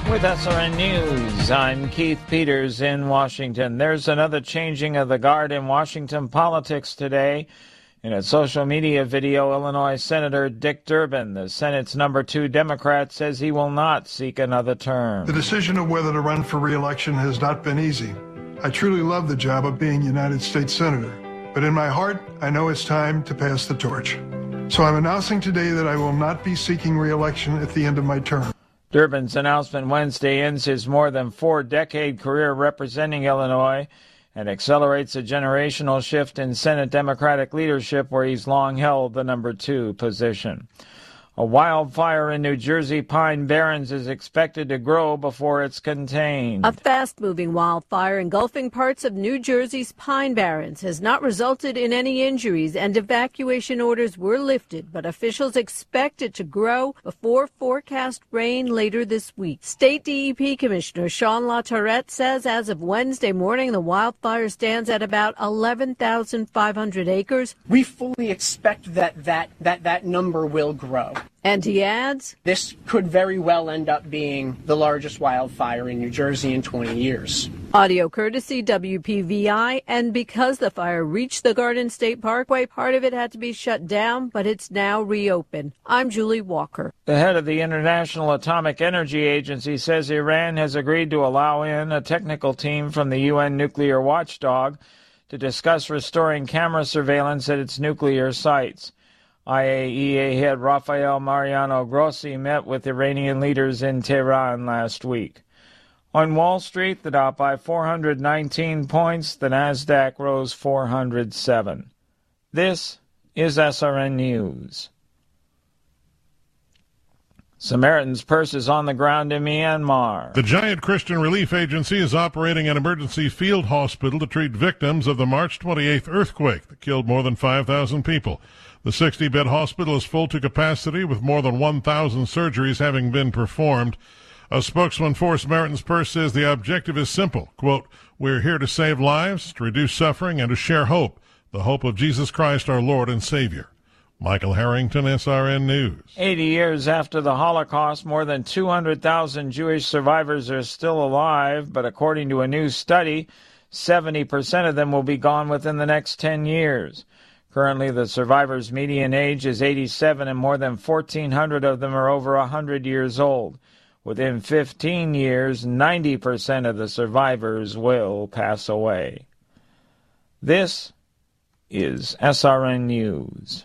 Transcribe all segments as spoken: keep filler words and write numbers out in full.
With S R N News, I'm Keith Peters in Washington. There's another changing of the guard in Washington politics today. In a social media video, Illinois Senator Dick Durbin, the Senate's number two Democrat, says he will not seek another term. The decision of whether to run for re-election has not been easy. I truly love the job of being United States Senator, but in my heart, I know it's time to pass the torch. So I'm announcing today that I will not be seeking re-election at the end of my term. Durbin's announcement Wednesday ends his more than four-decade career representing Illinois and accelerates a generational shift in Senate Democratic leadership where he's long held the number two position. A wildfire in New Jersey Pine Barrens is expected to grow before it's contained. A fast-moving wildfire engulfing parts of New Jersey's Pine Barrens has not resulted in any injuries, and evacuation orders were lifted, but officials expect it to grow before forecast rain later this week. State D E P Commissioner Sean LaTourette says as of Wednesday morning, the wildfire stands at about eleven thousand five hundred acres. We fully expect that that, that, that number will grow. And he adds, this could very well end up being the largest wildfire in New Jersey in twenty years. Audio courtesy W P V I, and because the fire reached the Garden State Parkway, part of it had to be shut down, but it's now reopened. I'm Julie Walker. The head of the International Atomic Energy Agency says Iran has agreed to allow in a technical team from the U N nuclear watchdog to discuss restoring camera surveillance at its nuclear sites. I A E A head Rafael Mariano Grossi met with Iranian leaders in Tehran last week. On Wall Street, the Dow by four hundred nineteen points, the Nasdaq rose four hundred seven. This is S R N News. Samaritan's Purse is on the ground in Myanmar. The Giant Christian Relief Agency is operating an emergency field hospital to treat victims of the March twenty-eighth earthquake that killed more than five thousand people. The sixty-bed hospital is full to capacity, with more than one thousand surgeries having been performed. A spokesman for Samaritan's Purse says the objective is simple. Quote, we're here to save lives, to reduce suffering, and to share hope, the hope of Jesus Christ, our Lord and Savior. Michael Harrington, S R N News. Eighty years after the Holocaust, more than two hundred thousand Jewish survivors are still alive, but according to a new study, seventy percent of them will be gone within the next ten years. Currently, the survivors' median age is eighty-seven, and more than fourteen hundred of them are over one hundred years old. Within fifteen years, ninety percent of the survivors will pass away. This is S R N News.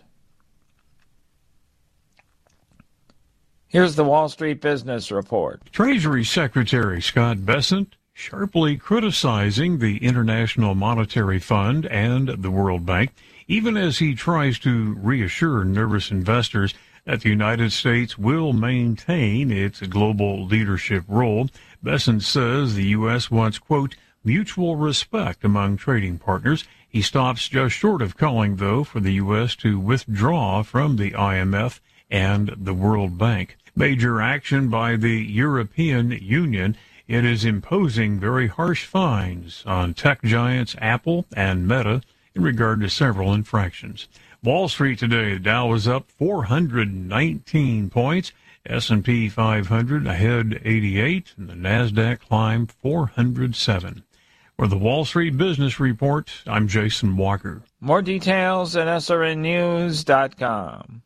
Here's the Wall Street Business Report. Treasury Secretary Scott Bessent sharply criticizing the International Monetary Fund and the World Bank, even as he tries to reassure nervous investors that the United States will maintain its global leadership role. Bessent says the U S wants, quote, mutual respect among trading partners. He stops just short of calling, though, for the U S to withdraw from the I M F and the World Bank. Major action by the European Union. It is imposing very harsh fines on tech giants Apple and Meta in regard to several infractions. Wall Street today, the Dow was up four hundred nineteen points, S and P five hundred ahead eighty-eight, and the Nasdaq climbed four hundred seven. For the Wall Street Business Report, I'm Jason Walker. More details at S R N news dot com.